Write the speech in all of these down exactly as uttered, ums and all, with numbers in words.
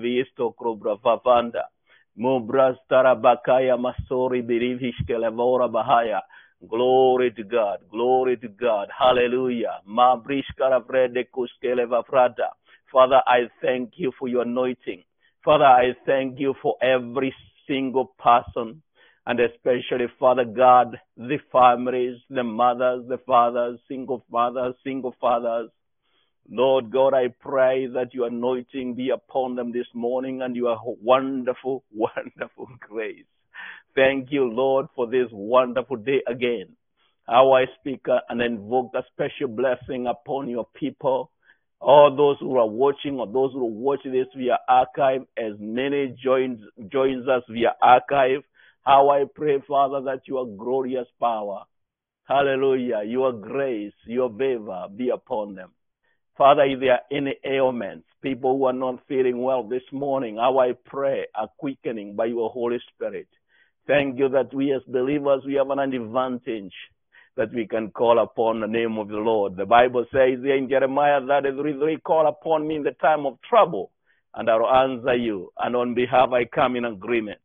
Visto Krobra Vavanda. Mubras Tarabakaya Masori Birivishkelevora Bahaya. Glory to God. Glory to God. Hallelujah. Mabrishkara Vrede Kuskeleva Frata. Father, I thank you for your anointing. Father, I thank you for every single person, and especially, Father God, the families, the mothers, the fathers, single mothers, single fathers. Lord God, I pray that your anointing be upon them this morning and your wonderful, wonderful grace. Thank you, Lord, for this wonderful day again. How I speak uh, and invoke a special blessing upon your people. All those who are watching or those who watch this via archive, as many joins, joins us via archive. How I pray, Father, that your glorious power, hallelujah, your grace, your favor be upon them. Father, if there are any ailments, people who are not feeling well this morning, how I pray a quickening by your Holy Spirit. Thank you that we as believers, we have an advantage that we can call upon the name of the Lord. The Bible says in Jeremiah thirty-three, call upon me in the time of trouble, and I will answer you. And on behalf, I come in agreement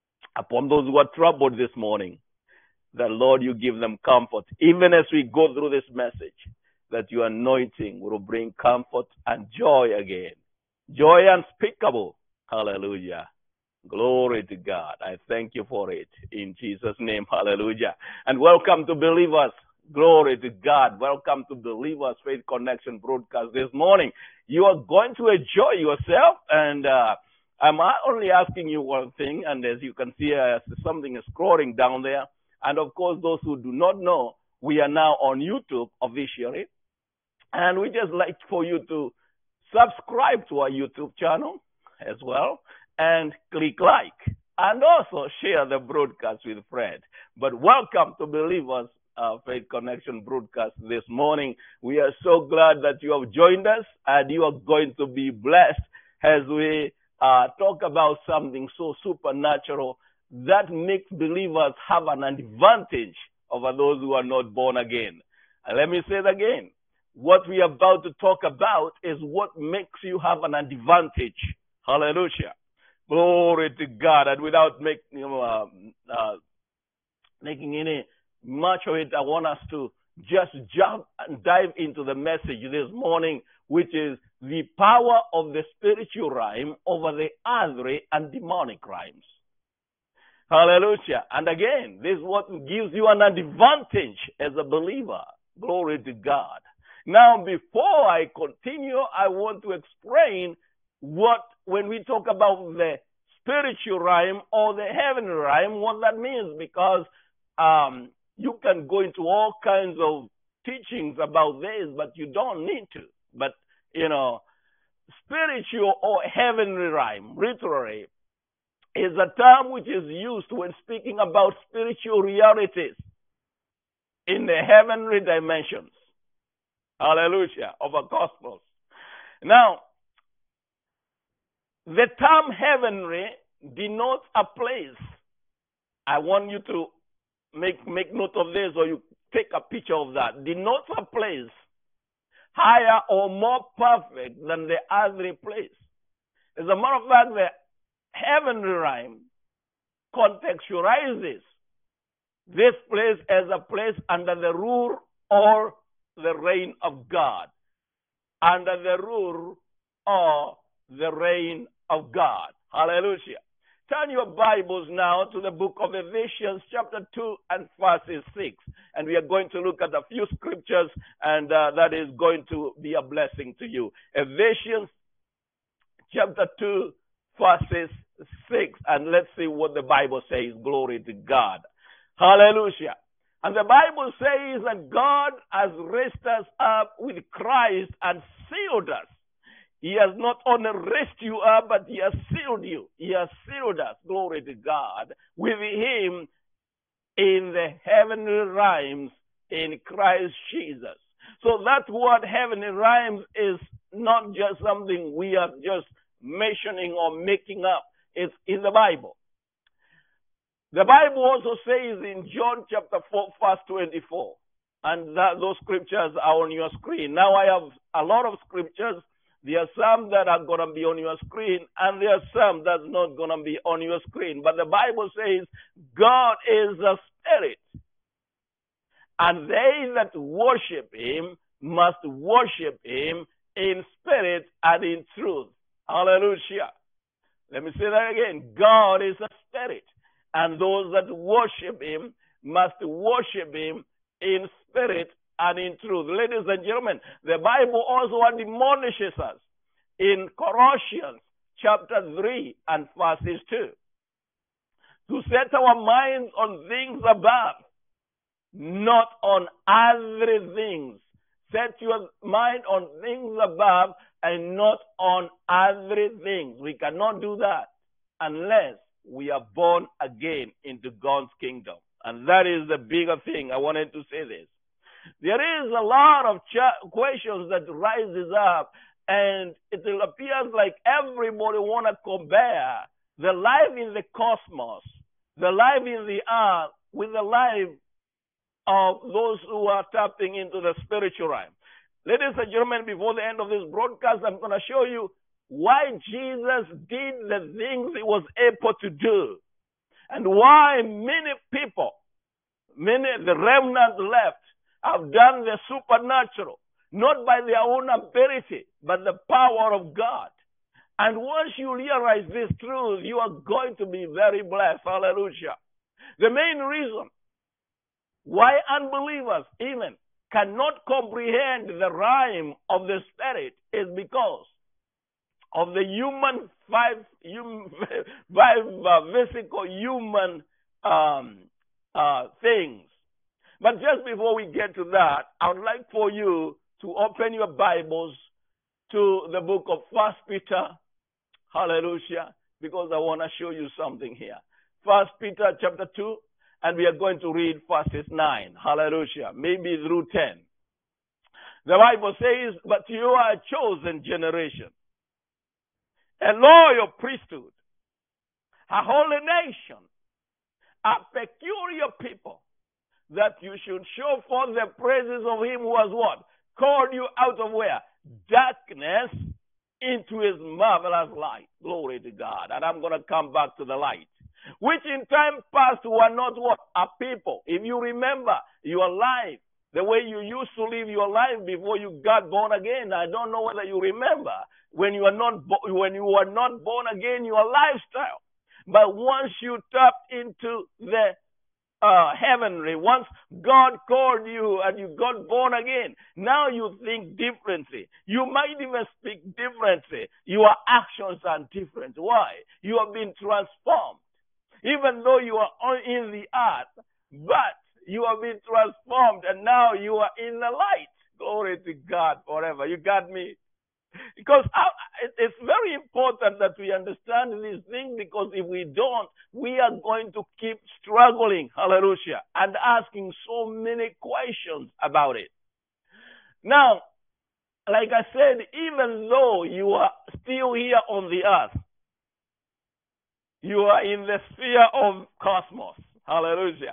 upon those who are troubled this morning, that, Lord, you give them comfort. Even as we go through this message, that your anointing will bring comfort and joy again. Joy unspeakable. Hallelujah. Glory to God. I thank you for it. In Jesus' name, hallelujah. And welcome to Believers. Glory to God. Welcome to Believers Faith Connection broadcast this morning. You are going to enjoy yourself, and uh, I'm only asking you one thing, and as you can see, uh, something is scrolling down there. And of course, those who do not know, we are now on YouTube officially, and we just like for you to subscribe to our YouTube channel as well, and click like, and also share the broadcast with friends. But welcome to Believers uh, Faith Connection broadcast this morning. We are so glad that you have joined us, and you are going to be blessed as we uh, talk about something so supernatural that makes believers have an advantage over those who are not born again. And let me say it again. What we are about to talk about is what makes you have an advantage. Hallelujah. Glory to God. And without make, you know, uh, uh, making any much of it, I want us to just jump and dive into the message this morning, which is the power of the spiritual realm over the earthly and demonic realms. Hallelujah. And again, this is what gives you an advantage as a believer. Glory to God. Now, before I continue, I want to explain what, when we talk about the spiritual realm or the heavenly realm, what that means, because um, you can go into all kinds of teachings about this, but you don't need to. But, you know, spiritual or heavenly realm, literally, is a term which is used when speaking about spiritual realities in the heavenly dimensions. Hallelujah, of a cosmos. Now, the term heavenly denotes a place. I want you to make, make note of this, or you take a picture of that. Denotes a place higher or more perfect than the earthly place. As a matter of fact, the heavenly realm contextualizes this place as a place under the rule or the reign of God. Under the rule or the reign of God. Hallelujah. Turn your Bibles now to the book of Ephesians chapter two and verses six. And we are going to look at a few scriptures, and uh, that is going to be a blessing to you. Ephesians chapter two verses six. And let's see what the Bible says. Glory to God. Hallelujah. And the Bible says that God has raised us up with Christ and sealed us. He has not only raised you up, but he has sealed you. He has sealed us, glory to God, with him in the heavenly realms in Christ Jesus. So that word heavenly realms is not just something we are just mentioning or making up. It's in the Bible. The Bible also says in John chapter four, verse twenty-four, and that, those scriptures are on your screen. Now I have a lot of scriptures, There are some that are going to be on your screen, and there are some that's not going to be on your screen. But the Bible says God is a spirit, and they that worship him must worship him in spirit and in truth. Hallelujah. Let me say that again. God is a spirit, and those that worship him must worship him in spirit and in truth. Ladies and gentlemen, the Bible also admonishes us in Colossians chapter three and verses two to set our minds on things above, not on other things. Set your mind on things above and not on other things. We cannot do that unless we are born again into God's kingdom. And that is the bigger thing. I wanted to say this. There is a lot of ch- questions that rises up, and it appears like everybody want to compare the life in the cosmos, the life in the earth, with the life of those who are tapping into the spiritual realm. Ladies and gentlemen, before the end of this broadcast, I'm going to show you why Jesus did the things he was able to do, and why many people, many the remnant left, have done the supernatural, not by their own ability, but the power of God. And once you realize this truth, you are going to be very blessed. Hallelujah. The main reason why unbelievers even cannot comprehend the rhyme of the Spirit is because of the human five, human, five uh, physical human um, uh, things. But just before we get to that, I would like for you to open your Bibles to the book of First Peter. Hallelujah. Because I want to show you something here. First Peter chapter two, and we are going to read verses nine. Hallelujah. Maybe through ten. The Bible says, but you are a chosen generation, a loyal priesthood, a holy nation, a peculiar people, that you should show forth the praises of him who has what? Called you out of where? Darkness into his marvelous light. Glory to God. And I'm going to come back to the light. Which in time past were not what? A people. If you remember your life, the way you used to live your life before you got born again, I don't know whether you remember when you are not bo- when you were not born again, your lifestyle. But once you tapped into the uh, heavenly, once God called you and you got born again, now you think differently. You might even speak differently. Your actions are different. Why? You have been transformed. Even though you are in the earth, but you have been transformed and now you are in the light. Glory to God forever. You got me? Because it's very important that we understand these things, because if we don't, we are going to keep struggling, hallelujah, and asking so many questions about it. Now, like I said, even though you are still here on the earth, you are in the sphere of cosmos, hallelujah,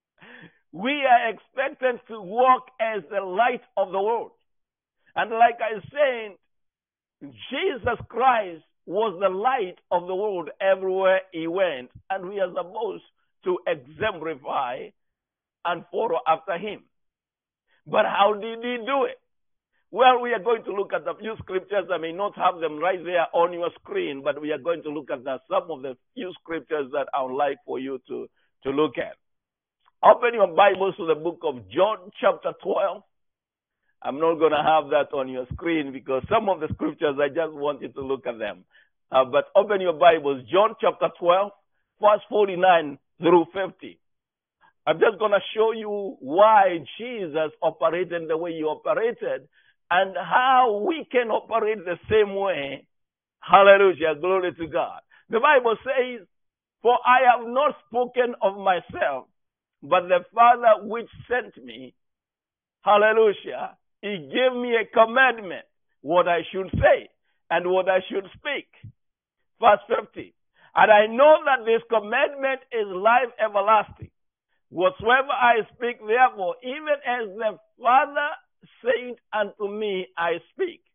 we are expected to walk as the light of the world. And like I said, Jesus Christ was the light of the world everywhere he went, and we are supposed to exemplify and follow after him. But how did he do it? Well, we are going to look at a few scriptures. I may not have them right there on your screen, but we are going to look at the, some of the few scriptures that I would like for you to, to look at. Open your Bibles to the book of John chapter twelve. I'm not going to have that on your screen because some of the scriptures, I just want you to look at them. Uh, but open your Bibles, John chapter twelve, verse forty-nine through fifty. I'm just going to show you why Jesus operated the way he operated and how we can operate the same way. Hallelujah, glory to God. The Bible says, for I have not spoken of myself, but the Father which sent me, hallelujah, he gave me a commandment, what I should say and what I should speak. Verse fifty. And I know that this commandment is life everlasting. Whatsoever I speak, therefore, even as the Father said unto me, I speak.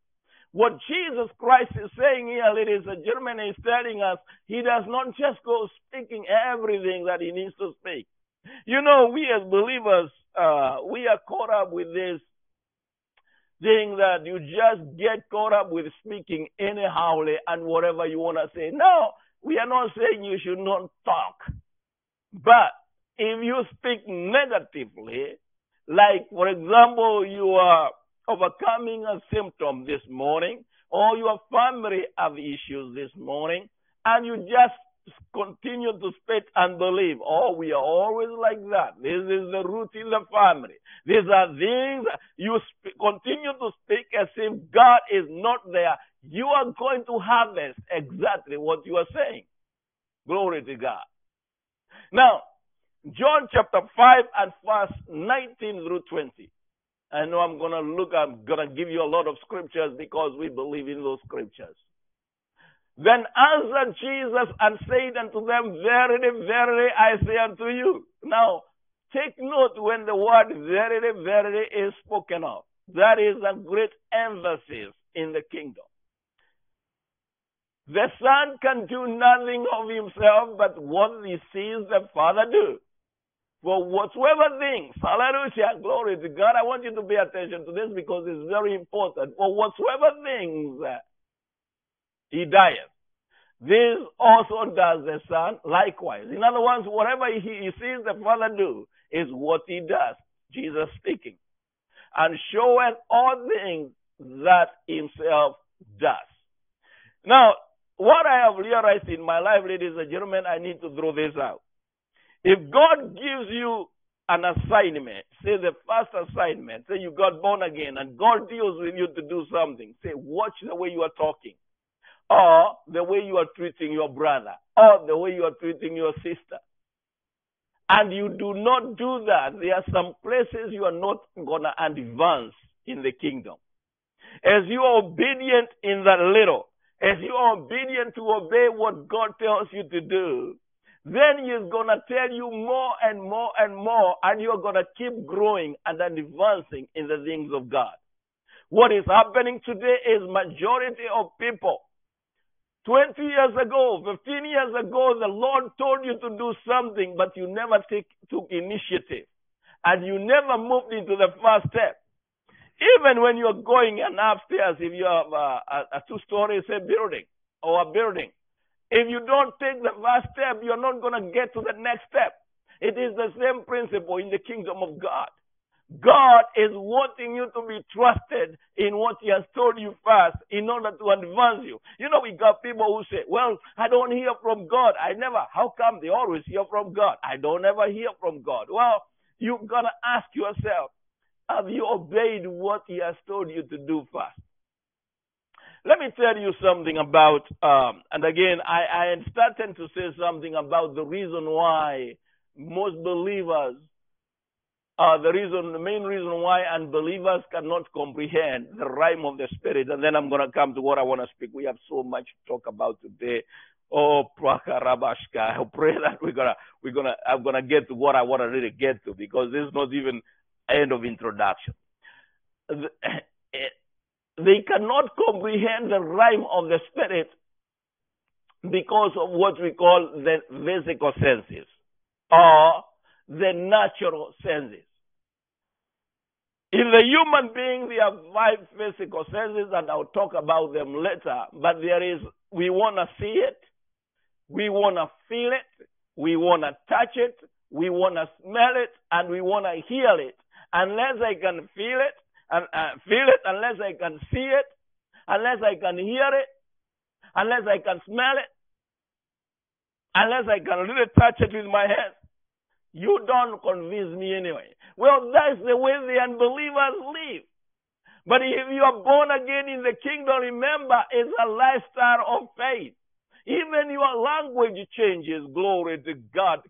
What Jesus Christ is saying here, ladies and gentlemen, is telling us he does not just go speaking everything that he needs to speak. You know, we as believers, uh, we are caught up with this thing that you just get caught up with speaking anyhow and whatever you want to say. No, we are not saying you should not talk. But if you speak negatively, like, for example, you are overcoming a symptom this morning, or your family have issues this morning, and you just continue to speak unbelief. Oh, we are always like that. This is the root in the family. These are things you sp- continue to speak as if God is not there. You are going to harvest exactly what you are saying. Glory to God. Now, John chapter five and verse nineteen through twenty. I know I'm going to look, I'm going to give you a lot of scriptures because we believe in those scriptures. Then answered Jesus and said unto them, Verily, verily, I say unto you. Now, take note when the word verily, verily is spoken of. That is a great emphasis in the kingdom. The Son can do nothing of himself but what he sees the Father do. For whatsoever things, hallelujah, glory to God. I want you to pay attention to this because it's very important. For whatsoever things uh, he dieth, this also does the Son likewise. In other words, whatever he, he sees the Father do is what he does. Jesus speaking. And showeth all things that himself does. Now, what I have realized in my life, ladies and gentlemen, I need to throw this out. If God gives you an assignment, say the first assignment, say you got born again, and God deals with you to do something, say watch the way you are talking, or the way you are treating your brother, or the way you are treating your sister. And you do not do that, there are some places you are not going to advance in the kingdom. As you are obedient in that little, as you are obedient to obey what God tells you to do, then he's going to tell you more and more and more, and you're going to keep growing and advancing in the things of God. What is happening today is majority of people, twenty years ago, fifteen years ago, the Lord told you to do something, but you never take, took initiative, and you never moved into the first step. Even when you're going and upstairs, if you have a, a, a two-story, say, building, or a building, if you don't take the first step, you're not going to get to the next step. It is the same principle in the kingdom of God. God is wanting you to be trusted in what he has told you first in order to advance you. You know, we got people who say, well, I don't hear from God. I never. How come they always hear from God? I don't ever hear from God. Well, you've got to ask yourself, have you obeyed what he has told you to do first? Let me tell you something about, um, and again, I, I am starting to say something about the reason why most believers, uh, the reason, the main reason why unbelievers cannot comprehend the rhyme of the Spirit. And then I'm going to come to what I want to speak. We have so much to talk about today. Oh, Prakarabashka. I pray that we're gonna, we're gonna, I'm gonna get to what I want to really get to because this is not even end of introduction. They cannot comprehend the rhyme of the Spirit because of what we call the physical senses or the natural senses. In the human being, we have five physical senses, and I'll talk about them later. But there is, we want to see it, we want to feel it, we want to touch it, we want to smell it, and we want to hear it. Unless I can feel it, and uh, feel it, unless I can see it, unless I can hear it, unless I can smell it, unless I can really touch it with my hands, you don't convince me anyway. Well, that's the way the unbelievers live. But if you are born again in the kingdom, remember, it's a lifestyle of faith. Even your language changes. Glory to God.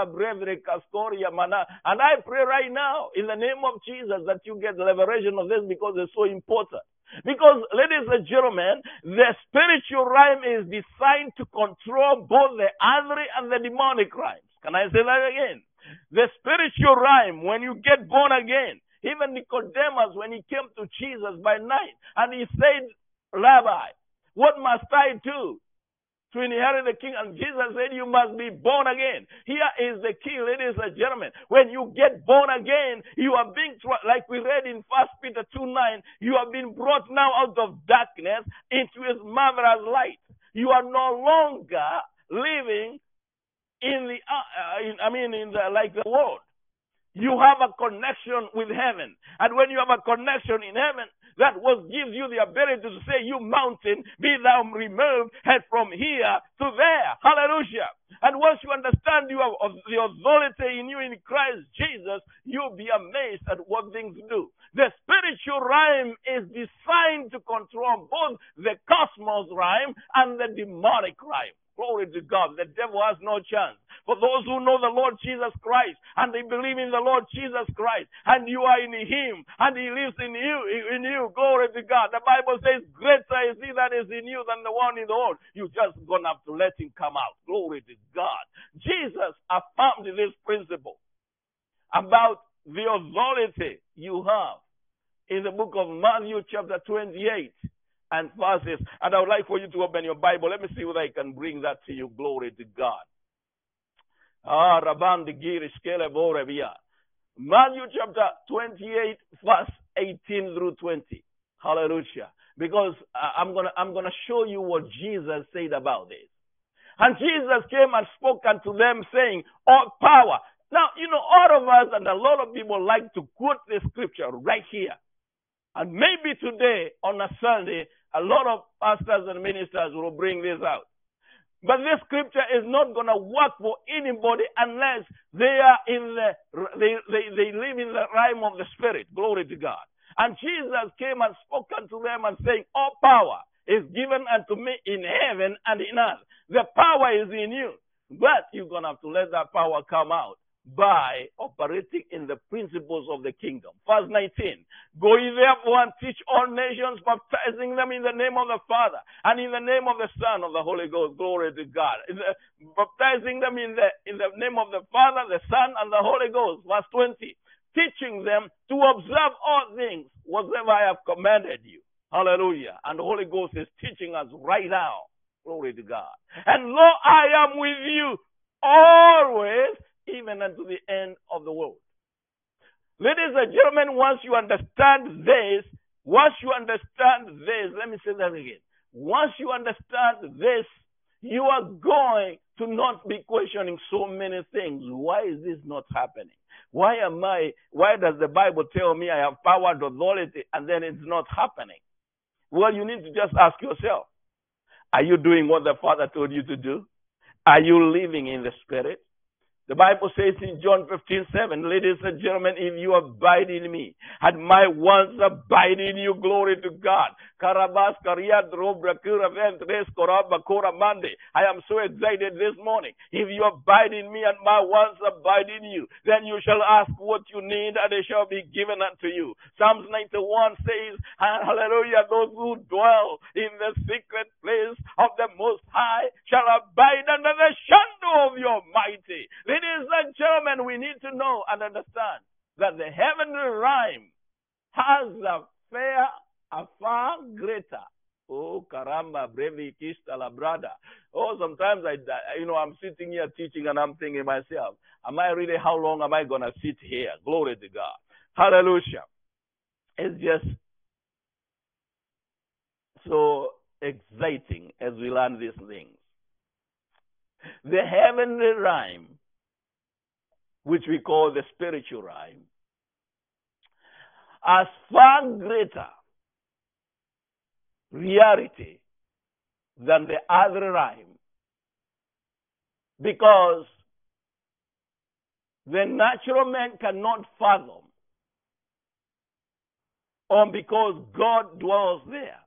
And I pray right now, in the name of Jesus, that you get the liberation of this because it's so important. Because, ladies and gentlemen, the spiritual realm is designed to control both the earthly and the demonic realms. Can I say that again? The spiritual realm, when you get born again, even Nicodemus, when he came to Jesus by night, and he said, Rabbi, what must I do to inherit the kingdom? And Jesus said, you must be born again. Here is the key, ladies and gentlemen. When you get born again, you are being, like we read in First Peter two nine, you have been brought now out of darkness into his marvelous light. You are no longer living in the, uh, in, I mean, in the, like the world. You have a connection with heaven. And when you have a connection in heaven, that what gives you the ability to say, you mountain, be thou removed, head from here to there. Hallelujah. And once you understand you have the authority in you in Christ Jesus, you'll be amazed at what things do. The spiritual realm is designed to control both the cosmos realm and the demonic realm. Glory to God. The devil has no chance. For those who know the Lord Jesus Christ and they believe in the Lord Jesus Christ and you are in him and he lives in you, in you, glory to God. The Bible says, greater is he that is in you than the one in the world. You just gonna have to let him come out. Glory to God. Jesus affirmed this principle about the authority you have in the book of Matthew chapter twenty-eight. And verses, and I would like for you to open your Bible. Let me see whether I can bring that to you. Glory to God. Ah, Rabban de Girish Keleborebia. Matthew chapter twenty-eight, verse eighteen through twenty. Hallelujah. Because I'm gonna I'm gonna show you what Jesus said about this. And Jesus came and spoke unto them, saying, all power. Now, you know, all of us and a lot of people like to quote the scripture right here. And maybe today, on a Sunday, a lot of pastors and ministers will bring this out. But this scripture is not going to work for anybody unless they are in the, they, they, they live in the realm of the Spirit. Glory to God. And Jesus came and spoke unto them and saying, all power is given unto me in heaven and in earth. The power is in you. But you're going to have to let that power come out by operating in the principles of the kingdom. Verse nineteen, go ye therefore and teach all nations, baptizing them in the name of the Father and in the name of the Son of the Holy Ghost. Glory to God. In the, baptizing them in the in the name of the Father, the Son, and the Holy Ghost. Verse twenty, teaching them to observe all things whatsoever I have commanded you. Hallelujah. And the Holy Ghost is teaching us right now. Glory to God. And lo, I am with you always, even unto the end of the world. Ladies and gentlemen, once you understand this, once you understand this, let me say that again. Once you understand this, you are going to not be questioning so many things. Why is this not happening? Why am I, why does the Bible tell me I have power and authority and then it's not happening? Well, you need to just ask yourself, are you doing what the Father told you to do? Are you living in the Spirit? The Bible says in John fifteen seven, ladies and gentlemen, if you abide in me, and my words abide in you, glory to God. I am so excited this morning. If you abide in me and my words abide in you, then you shall ask what you need and it shall be given unto you. Psalms ninety-one says, hallelujah, those who dwell in the secret place of the Most High shall abide under the shadow of your mighty. Ladies and gentlemen, we need to know and understand that the heavenly realm has a fair, a far greater. Oh, caramba, brevi kista la brada. Oh, sometimes I, you know, I'm sitting here teaching and I'm thinking myself, am I really, how long am I going to sit here? Glory to God. Hallelujah. It's just so exciting as we learn these things. The heavenly realm, which we call the spiritual realm, has far greater reality than the other realm, because the natural man cannot fathom, or because God dwells there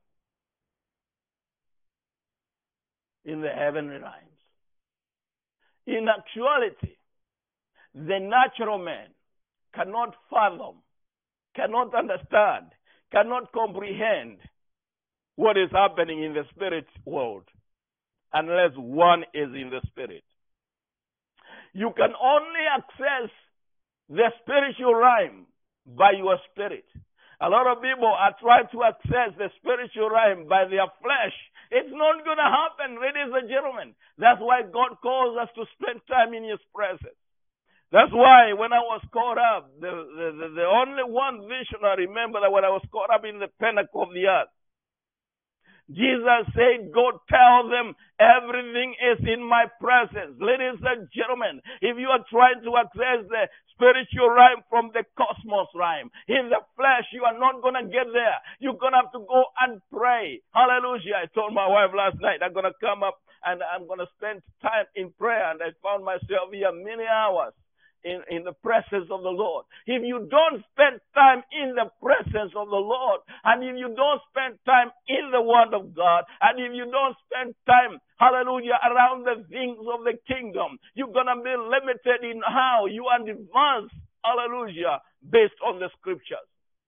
in the heavenly realms. In actuality, the natural man cannot fathom, cannot understand, cannot comprehend what is happening in the spirit world unless one is in the spirit. You can only access the spiritual realm by your spirit. A lot of people are trying to access the spiritual realm by their flesh. It's not going to happen, ladies and gentlemen. That's why God calls us to spend time in His presence. That's why when I was caught up, the, the, the, the only one vision I remember that when I was caught up in the pinnacle of the earth, Jesus said, go tell them everything is in my presence. Ladies and gentlemen, if you are trying to access the spiritual realm from the cosmos realm, in the flesh, you are not going to get there. You're going to have to go and pray. Hallelujah. I told my wife last night, I'm going to come up and I'm going to spend time in prayer. And I found myself here many hours. In, in the presence of the Lord. If you don't spend time in the presence of the Lord, and if you don't spend time in the Word of God, and if you don't spend time, hallelujah, around the things of the kingdom, you're going to be limited in how you advance, hallelujah, based on the scriptures.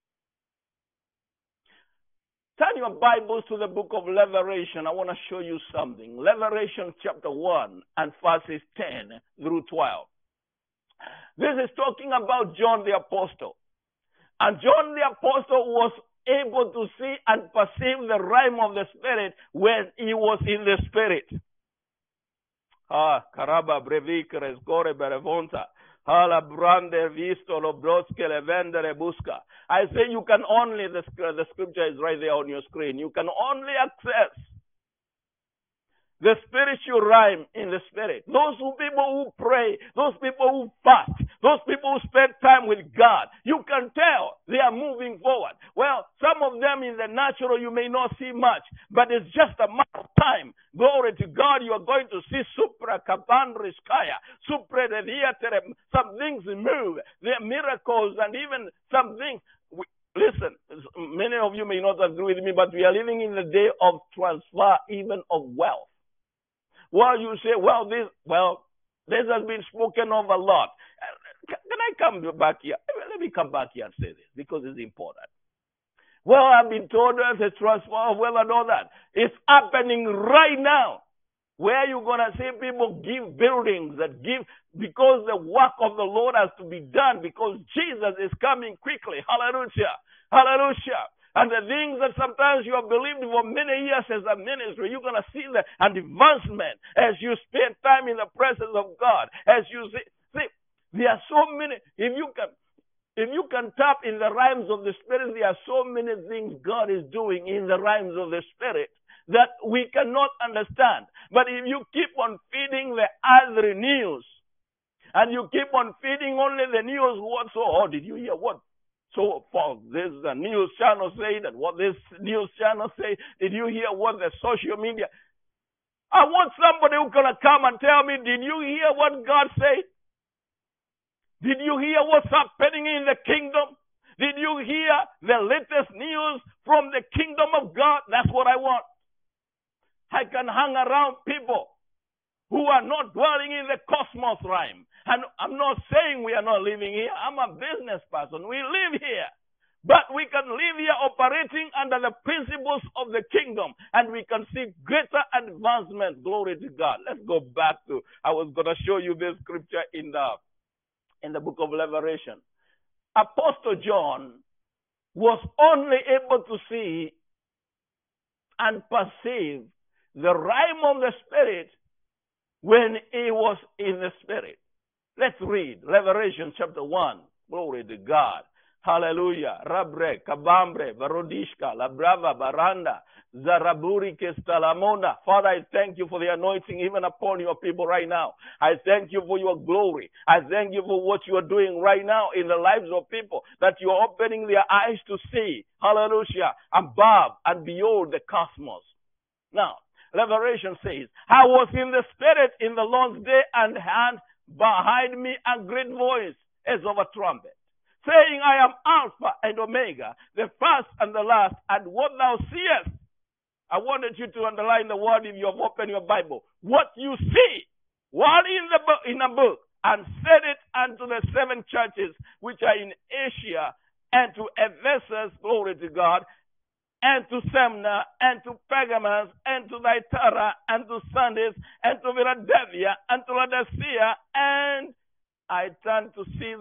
Turn your Bibles to the book of Revelation. I want to show you something. Revelation chapter one and verses ten through twelve. This is talking about John the Apostle. And John the Apostle was able to see and perceive the realm of the Spirit when he was in the Spirit. Ah, caraba brevikere score berevonta. Hala brande visto lo broske le vendere busca. I say you can only, the, the scripture is right there on your screen, you can only access the spiritual realm in the Spirit. Those who people who pray, those people who fast, those people who spend time with God, you can tell they are moving forward. Well, some of them in the natural you may not see much, but it's just a matter of time. Glory to God, you are going to see supra kabandriskaya, supra the theater, some things move. There are miracles and even some things. We, listen, many of you may not agree with me, but we are living in the day of transfer, even of wealth. Well, you say, well, this, well, this has been spoken of a lot. Can I come back here? Let me come back here and say this because it's important. Well, I've been told there's a transfer of wealth and all that. It's happening right now. Where you're going to see people give buildings that give because the work of the Lord has to be done because Jesus is coming quickly. Hallelujah. Hallelujah. And the things that sometimes you have believed for many years as a ministry, you're going to see the advancement as you spend time in the presence of God. As you see, see, there are so many, if you can, if you can tap in the realms of the Spirit, there are so many things God is doing in the realms of the Spirit that we cannot understand. But if you keep on feeding the other news, and you keep on feeding only the news, what so, oh, did you hear what? So for this the news channel say that what this news channel say, did you hear what the social media? I want somebody who's gonna come and tell me, did you hear what God said? Did you hear what's happening in the kingdom? Did you hear the latest news from the kingdom of God? That's what I want. I can hang around people who are not dwelling in the cosmos realm. And I'm not saying we are not living here. I'm a business person. We live here. But we can live here operating under the principles of the kingdom. And we can see greater advancement. Glory to God. Let's go back to, I was going to show you this scripture in the, in the book of Revelation. Apostle John was only able to see and perceive the realm of the Spirit when he was in the Spirit. Let's read Revelation chapter one. Glory to God. Hallelujah. Rabre, Kabambre, Varodishka, Labrava, Baranda, Zaraburi, Kestalamona. Father, I thank you for the anointing even upon your people right now. I thank you for your glory. I thank you for what you are doing right now in the lives of people, that you are opening their eyes to see. Hallelujah. Above and beyond the cosmos. Now, Revelation says, I was in the Spirit in the Lord's day and had behind me a great voice as of a trumpet, saying, I am Alpha and Omega, the first and the last, and what thou seest. I wanted you to underline the word if you have opened your Bible. What you see, while in the book, in a book, and said it unto the seven churches which are in Asia, and to Ephesus, glory to God, and to Smyrna, and to Pergamos, and to Thyatira, and to Sardis, and to Philadelphia, and to Laodicea, and I turned to see the,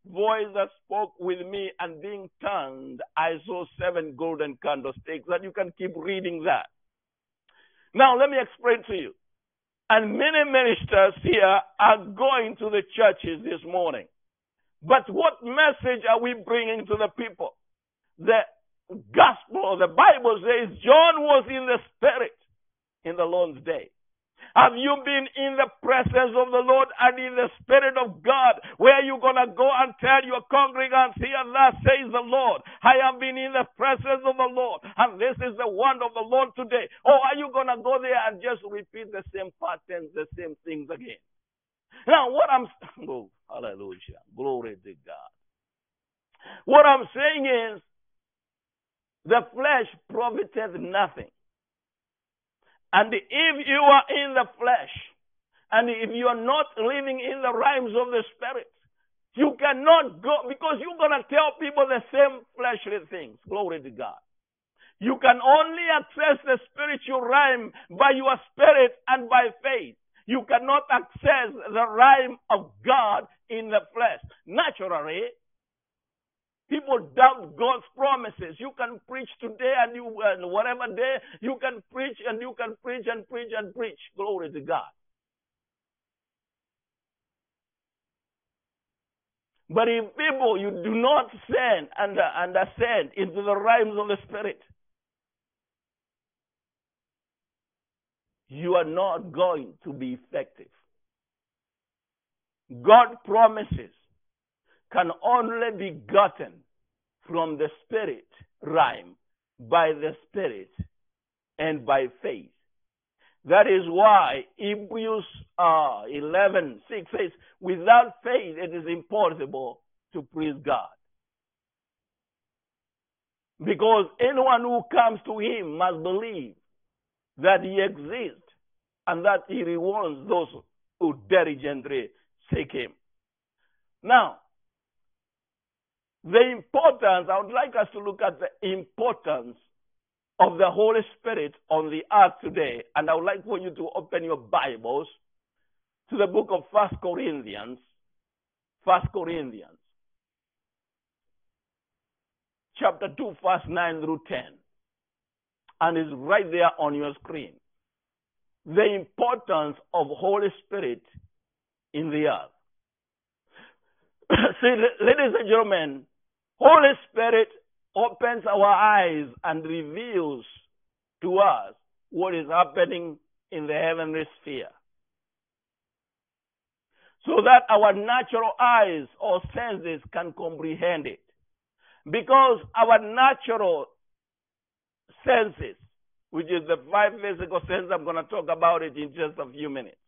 voice that spoke with me, and being turned, I saw seven golden candlesticks. And you can keep reading that. Now, let me explain to you. And many ministers here are going to the churches this morning. But what message are we bringing to the people? The gospel, the Bible says John was in the Spirit in the Lord's day. Have you been in the presence of the Lord and in the Spirit of God, where you're going to go and tell your congregants, here, thus says the Lord, I have been in the presence of the Lord, and this is the word of the Lord today? Or are you going to go there and just repeat the same patterns, the same things again? Now, what I'm, oh, hallelujah, glory to God. What I'm saying is, the flesh profiteth nothing. And if you are in the flesh, and if you are not living in the realms of the Spirit, you cannot go, because you're going to tell people the same fleshly things. Glory to God. You can only access the spiritual realm by your spirit and by faith. You cannot access the realm of God in the flesh. Naturally, people doubt God's promises. You can preach today and you and whatever day, you can preach and you can preach and preach and preach. Glory to God. But if people, you do not send and, and ascend into the realms of the Spirit, you are not going to be effective. God promises can only be gotten from the Spirit realm, by the Spirit and by faith. That is why Hebrews uh, eleven six says, without faith it is impossible to please God. Because anyone who comes to him must believe that he exists and that he rewards those who diligently seek him. Now, the importance, I would like us to look at the importance of the Holy Spirit on the earth today. And I would like for you to open your Bibles to the book of First Corinthians. First Corinthians. Chapter two, verse nine through ten. And it's right there on your screen. The importance of Holy Spirit in the earth. See, ladies and gentlemen, Holy Spirit opens our eyes and reveals to us what is happening in the heavenly sphere, so that our natural eyes or senses can comprehend it. Because our natural senses, which is the five physical senses, I'm going to talk about it in just a few minutes,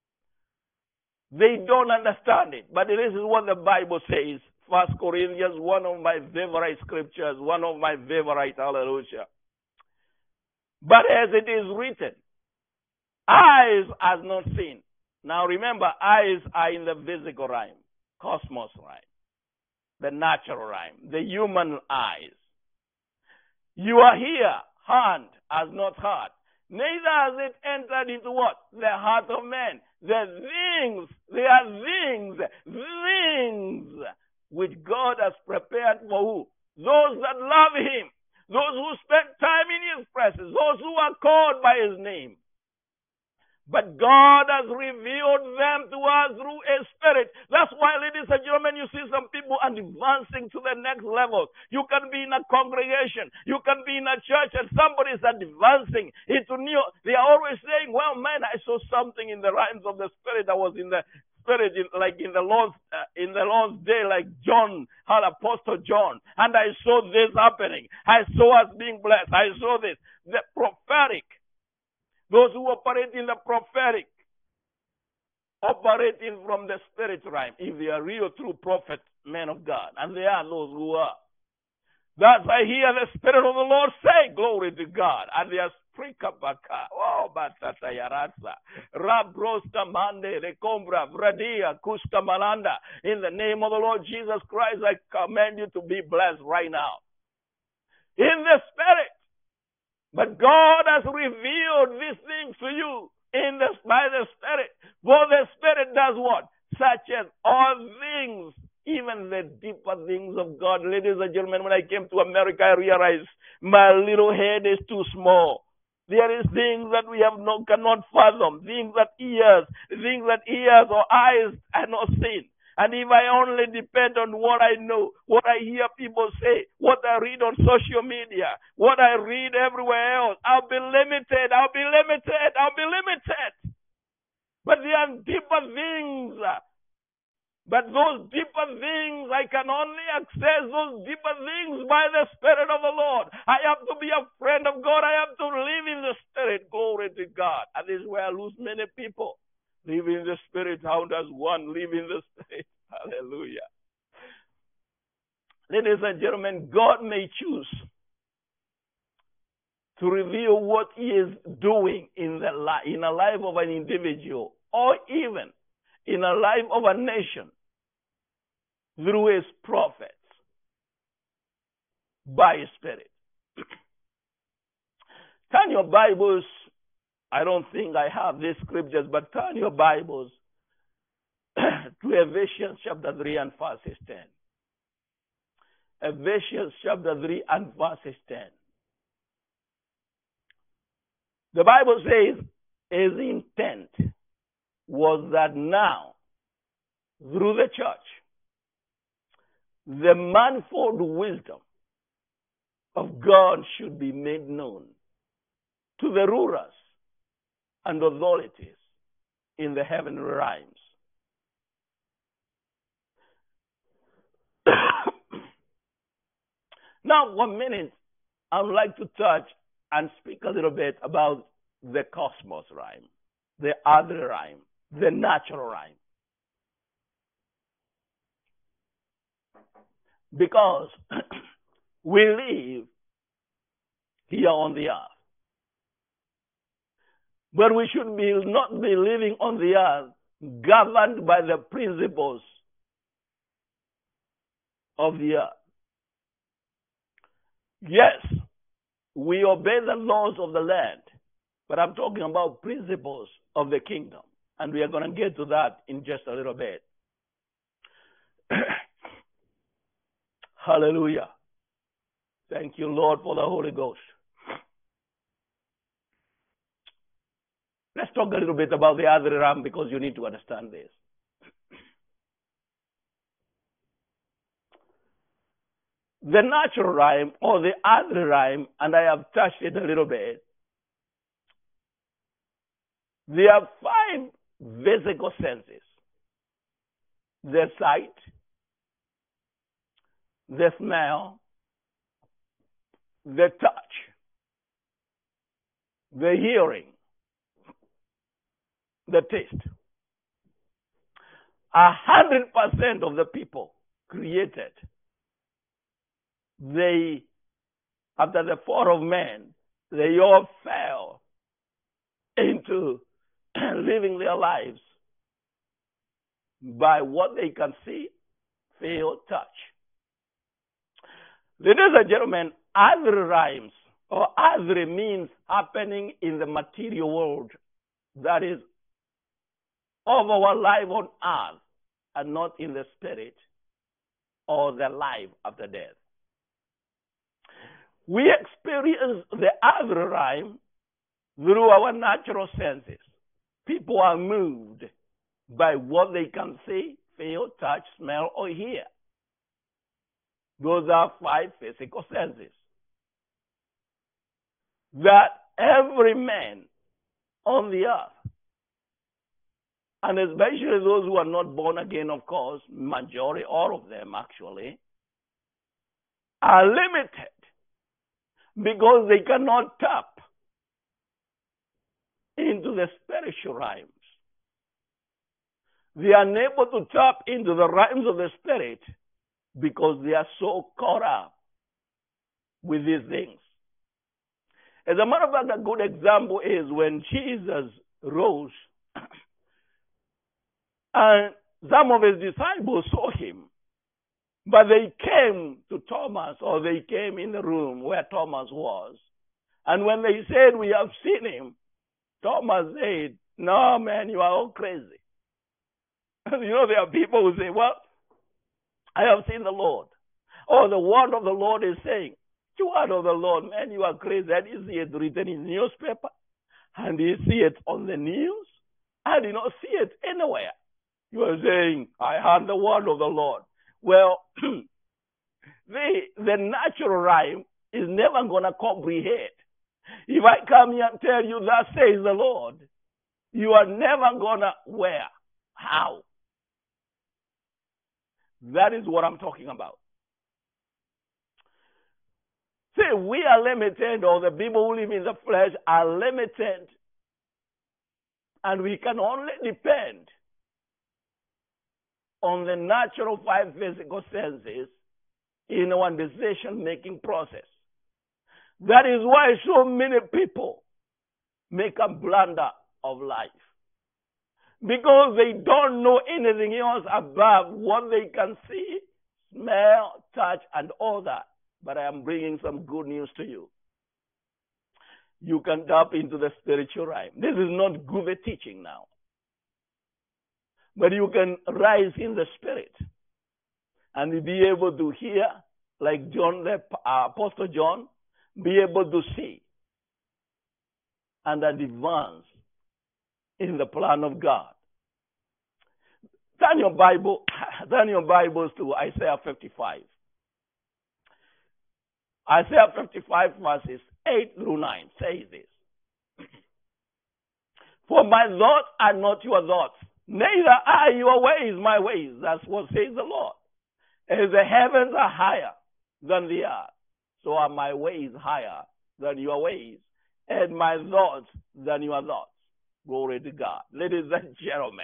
they don't understand it. But this is what the Bible says. First Corinthians, one of my favorite scriptures, one of my favorite, hallelujah. But as it is written, eyes has not seen. Now remember, eyes are in the physical realm, cosmos realm, the natural realm, the human eyes. You are here, hand has not heard, neither has it entered into what? The heart of man. The things, there are things, things which God has prepared for who? Those that love him, those who spend time in his presence, those who are called by his name. But God has revealed them to us through a spirit. That's why, ladies and gentlemen, you see some people advancing to the next level. You can be in a congregation. You can be in a church and somebody is advancing into new. They are always saying, well, man, I saw something in the realms of the spirit that was in the spirit, in, like in the Lord's, uh, in the Lord's day, like John, had Apostle John. And I saw this happening. I saw us being blessed. I saw this. The prophetic. Those who operate in the prophetic, operating from the spirit realm, if they are real, true prophet, men of God. And they are those who are. Thus I hear the Spirit of the Lord say, glory to God. And they are sprikabaka. Oh, batata yarasa. Rabrosta mande, recombra, vradia, kuska malanda. In the name of the Lord Jesus Christ, I command you to be blessed right now. In the Spirit. But God has revealed these things to you in the, by the Spirit. For the Spirit does what? Searches all things, even the deeper things of God. Ladies and gentlemen, when I came to America, I realized my little head is too small. There is things that we have no, cannot fathom, things that ears, things that ears or eyes have not seen. And if I only depend on what I know, what I hear people say, what I read on social media, what I read everywhere else, I'll be limited, I'll be limited, I'll be limited. But there are deeper things. But those deeper things, I can only access those deeper things by the Spirit of the Lord. I have to be a friend of God. I have to live in the Spirit. Glory to God. And this is where I lose many people. Live in the Spirit. How does one live in the Spirit? Hallelujah. Ladies and gentlemen, God may choose to reveal what He is doing in the li- in the life of an individual, or even in the life of a nation, through His prophets, by His Spirit. Turn your Bibles. I don't think I have these scriptures, but turn your Bibles to Ephesians chapter three and verse ten. Ephesians chapter three and verse ten. The Bible says His intent was that now, through the church, the manifold wisdom of God should be made known to the rulers and authorities in the heavenly realms. Now, one minute, I would like to touch and speak a little bit about the cosmos realm, the other realm, the natural realm. Because we live here on the earth. But we should be not be living on the earth governed by the principles of the earth. Yes, we obey the laws of the land, but I'm talking about principles of the kingdom. And we are going to get to that in just a little bit. Hallelujah. Thank you, Lord, for the Holy Ghost. Let's talk a little bit about the other realm, because you need to understand this. The natural realm, or the other realm, and I have touched it a little bit, there are five physical senses: the sight, the smell, the touch, the hearing, the taste. A hundred percent of the people created, they, after the fall of man, they all fell into living their lives by what they can see, feel, touch. Ladies and gentlemen, other rhymes or other means happening in the material world, that is of our life on earth, and not in the spirit or the life after death. We experience the other rhyme through our natural senses. People are moved by what they can see, feel, touch, smell, or hear. Those are five physical senses that every man on the earth, and especially those who are not born again, of course, majority, all of them actually, are limited because they cannot tap into the spiritual realms. They are unable to tap into the realms of the spirit because they are so caught up with these things. As a matter of fact, a good example is when Jesus rose and some of his disciples saw him, but they came to Thomas, or they came in the room where Thomas was. And when they said, "We have seen him," Thomas said, "No, man, you are all crazy." You know, there are people who say, "Well, I have seen the Lord. Oh, the word of the Lord is saying, the word of the Lord, man, you are crazy. I didn't see it written in newspaper. I didn't see it on the news. I did not see it anywhere. You are saying, I heard the word of the Lord. Well, the, the natural rhyme is never going to comprehend. If I come here and tell you that says the Lord, you are never going to, where? How? That is what I'm talking about. See, we are limited, or the people who live in the flesh are limited, and we can only depend on the natural five physical senses in our decision-making process. That is why so many people make a blunder of life. Because they don't know anything else above what they can see, smell, touch, and all that. But I am bringing some good news to you. You can tap into the spiritual realm. This is not goofy teaching now. But you can rise in the spirit and be able to hear, like John, the uh, Apostle John, be able to see and advance in the plan of God. Turn your Bible, turn your Bibles to Isaiah fifty-five. Isaiah fifty-five verses eight through nine says this. For my thoughts are not your thoughts, neither are your ways my ways. That's what says the Lord. As the heavens are higher than the earth, so are my ways higher than your ways, and my thoughts than your thoughts. Glory to God. Ladies and gentlemen.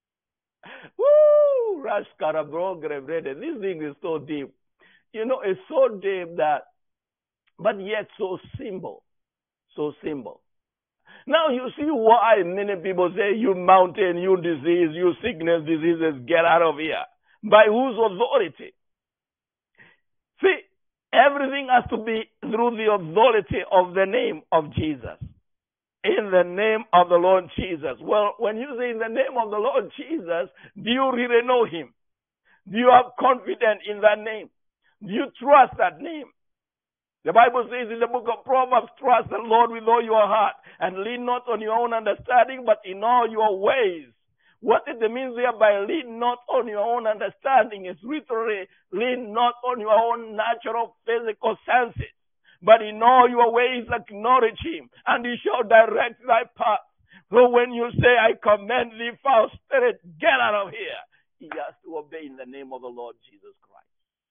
Woo! This thing is so deep. You know, it's so deep that, but yet so simple. So simple. Now you see why many people say, you mountain, you disease, you sickness, diseases, get out of here. By whose authority? See, everything has to be through the authority of the name of Jesus. In the name of the Lord Jesus. Well, when you say in the name of the Lord Jesus, do you really know him? Do you have confidence in that name? Do you trust that name? The Bible says in the book of Proverbs, trust the Lord with all your heart and lean not on your own understanding, but in all your ways. What it means here by lean not on your own understanding is literally lean not on your own natural physical senses, but in all your ways acknowledge him, and he shall direct thy path. So when you say, I command thee, foul spirit, get out of here, he has to obey in the name of the Lord Jesus Christ.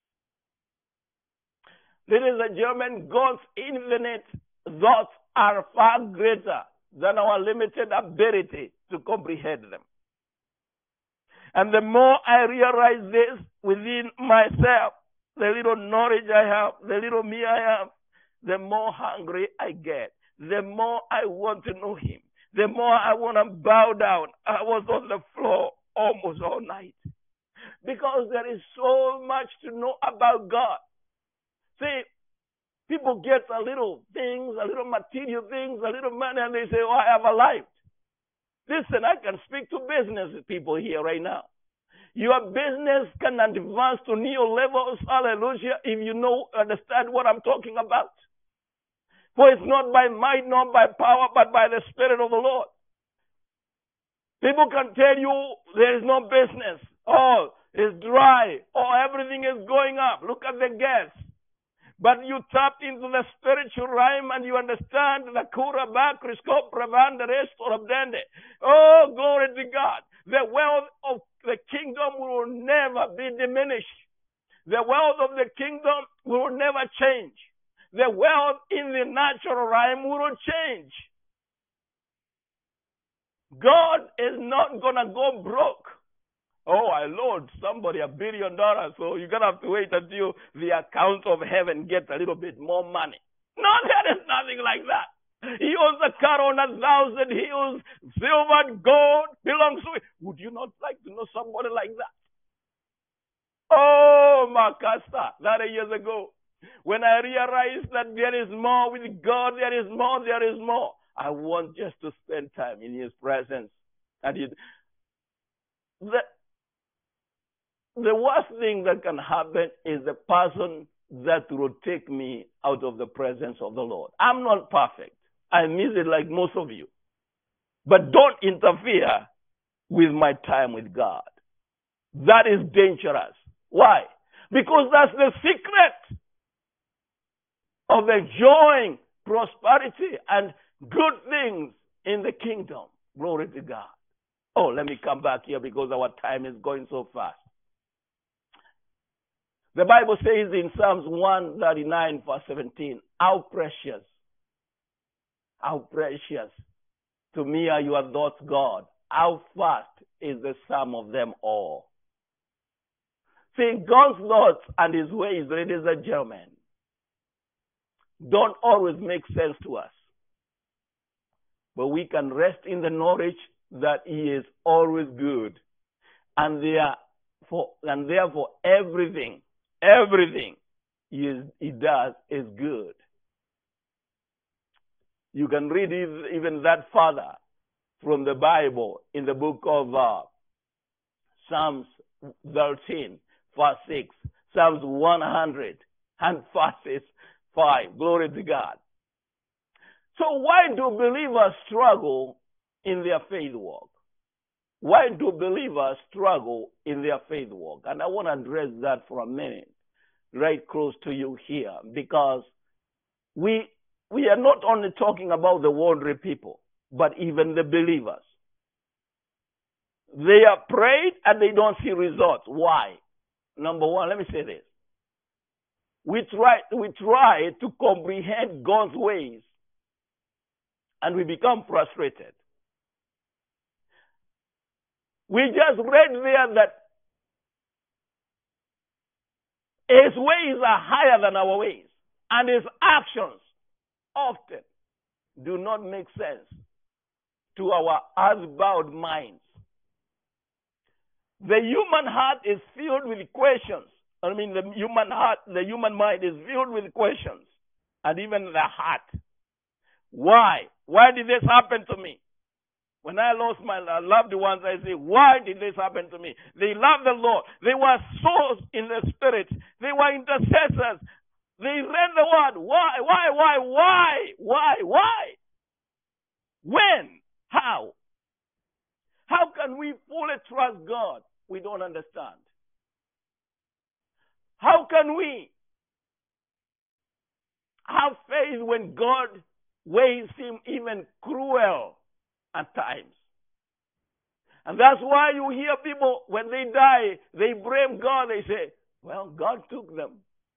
Ladies and gentlemen, God's infinite thoughts are far greater than our limited ability to comprehend them. And the more I realize this within myself, the little knowledge I have, the little me I have, the more hungry I get, the more I want to know him, the more I want to bow down. I was on the floor almost all night because there is so much to know about God. See, people get a little things, a little material things, a little money, and they say, oh, I have a life. Listen, I can speak to business people here right now. Your business can advance to new levels, hallelujah, if you know, understand what I'm talking about. For it's not by might, not by power, but by the Spirit of the Lord. People can tell you there is no business. Oh, it's dry. Oh, everything is going up. Look at the gas. But you tap into the spiritual realm and you understand the kuraba, krisko, pravan, the rest of them. Oh, glory to God. The wealth of the kingdom will never be diminished. The wealth of the kingdom will never change. The wealth in the natural realm will change. God is not going to go broke. Oh, I loaned somebody a billion dollars, so you're going to have to wait until the account of heaven gets a little bit more money. No, there is nothing like that. He owns a car on a thousand hills, silver, gold, belongs to it. Would you not like to know somebody like that? Oh, Makasta, that years ago, when I realized that there is more with God, there is more, there is more. I want just to spend time in his presence. And it, the, the worst thing that can happen is the person that will take me out of the presence of the Lord. I'm not perfect. I miss it like most of you. But don't interfere with my time with God. That is dangerous. Why? Because that's the secret of enjoying prosperity and good things in the kingdom. Glory to God. Oh, let me come back here because our time is going so fast. The Bible says in Psalms one thirty-nine, verse seventeen, how precious, how precious to me are your thoughts, God. How vast is the sum of them all. See, God's thoughts and his ways, ladies and gentlemen, don't always make sense to us. But we can rest in the knowledge that he is always good. And, therefore, and therefore everything, everything he, is, he does is good. You can read even that further from the Bible in the book of uh, Psalms thirteen, verse six, Psalms one hundred, and verses five. Glory to God. So why do believers struggle in their faith walk? Why do believers struggle in their faith walk? And I want to address that for a minute, right close to you here, because we we are not only talking about the worldly people, but even the believers. They are prayed and they don't see results. Why? Number one, let me say this. We try, we try to comprehend God's ways and we become frustrated. We just read there that his ways are higher than our ways, and his actions often do not make sense to our earth-bound minds. The human heart is filled with questions. I mean, the human heart, the human mind is filled with questions, and even the heart. Why? Why did this happen to me? When I lost my loved ones, I say, why did this happen to me? They loved the Lord. They were souls in the spirit. They were intercessors. They read the word. Why? Why? Why? Why? Why? Why? When? How? How can we fully trust God? We don't understand. How can we have faith when God ways seem even cruel at times? And that's why you hear people, when they die, they blame God. They say, well, God took them.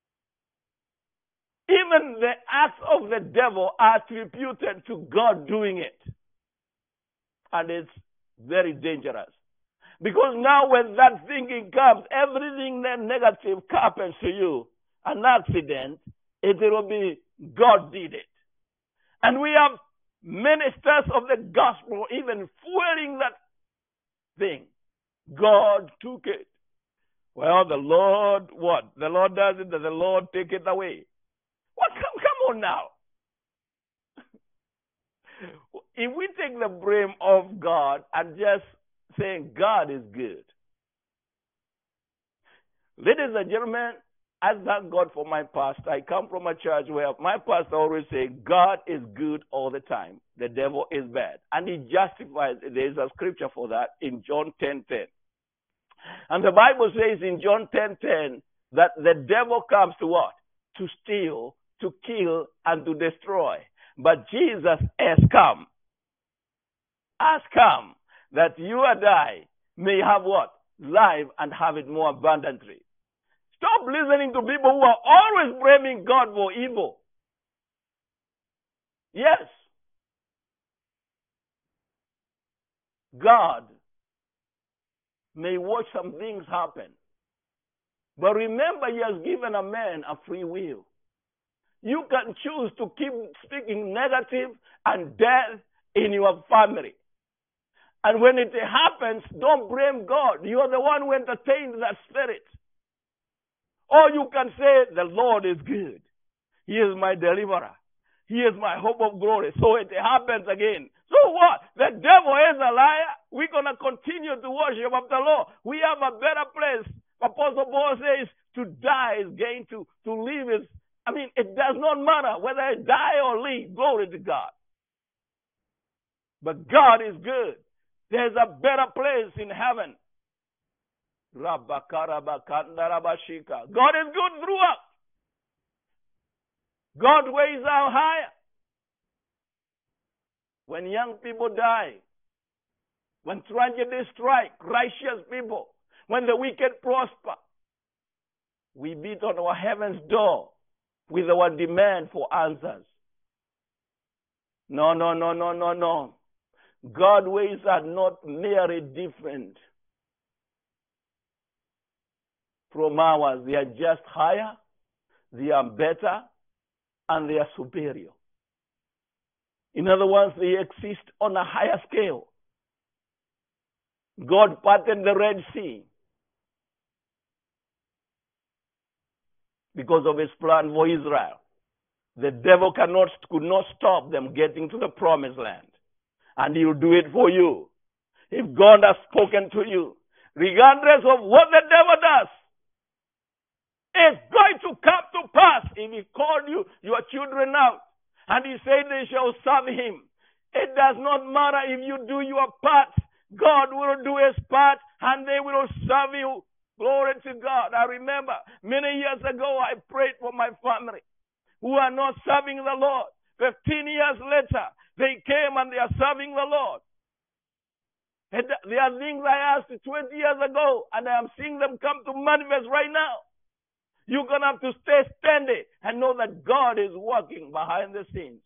Even the acts of the devil are attributed to God doing it. And it's very dangerous. Because now when that thinking comes, everything that negative happens to you, an accident, it will be God did it. And we have ministers of the gospel even fueling that thing. God took it. Well, the Lord, what? The Lord does it, that the Lord take it away. Well, come, come on now. If we take the blame of God and just saying God is good. Ladies and gentlemen, I thank God for my pastor. I come from a church where my pastor always says God is good all the time. The devil is bad. And he justifies it. There is a scripture for that in John ten ten. And the Bible says in John ten ten that the devil comes to what? To steal, to kill, and to destroy. But Jesus has come. Has come that you and I may have what? Life and have it more abundantly. Stop listening to people who are always blaming God for evil. Yes. God may watch some things happen. But remember, he has given a man a free will. You can choose to keep speaking negative and death in your family. And when it happens, don't blame God. You are the one who entertained that spirit. Or you can say, the Lord is good. He is my deliverer. He is my hope of glory. So it happens again. So what? The devil is a liar. We're going to continue to worship of the Lord. We have a better place Apostle Paul says to die is gain, to, to live is, I mean, it does not matter whether I die or live. Glory to God. But God is good. There's a better place in heaven. God is good throughout. God weighs out higher. When young people die, when tragedy strikes, righteous people, when the wicked prosper, we beat on our heaven's door with our demand for answers. No, no, no, no, no, no. God's ways are not merely different from ours. They are just higher, they are better, and they are superior. In other words, they exist on a higher scale. God parted the Red Sea because of his plan for Israel. The devil cannot, could not stop them getting to the promised land. And he'll do it for you. If God has spoken to you, regardless of what the devil does, it's going to come to pass. If he called you, your children out, and he said they shall serve him, it does not matter if you do your part. God will do his part, and they will serve you. Glory to God. I remember many years ago, I prayed for my family who are not serving the Lord. Fifteen years later, they came and they are serving the Lord. And there are things I asked twenty years ago, and I am seeing them come to manifest right now. You're going to have to stay steady and know that God is working behind the scenes.